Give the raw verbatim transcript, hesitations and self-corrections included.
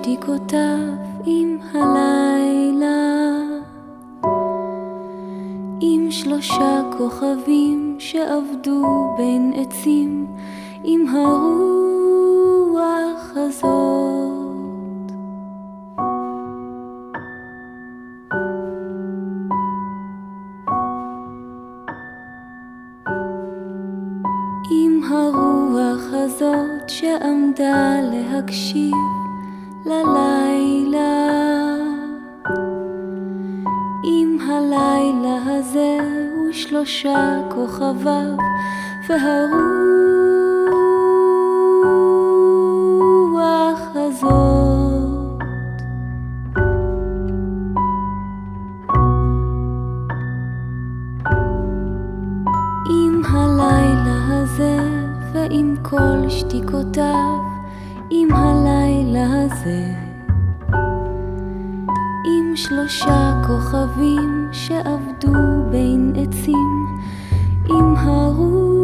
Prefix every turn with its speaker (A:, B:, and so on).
A: שתיקותיו עם הלילה, עם שלושה כוכבים שעבדו בין עצים, עם הרוח הזאת. עם הרוח הזאת שעמדה להקשיב ללילה, עם הלילה הזה ושלושה כוכביו והרוח הזאת. עם הלילה הזה ועם כל שתיקותיו, עם הלילה הזה, עם שלושה כוכבים שעבדו בין עצים, עם הרוח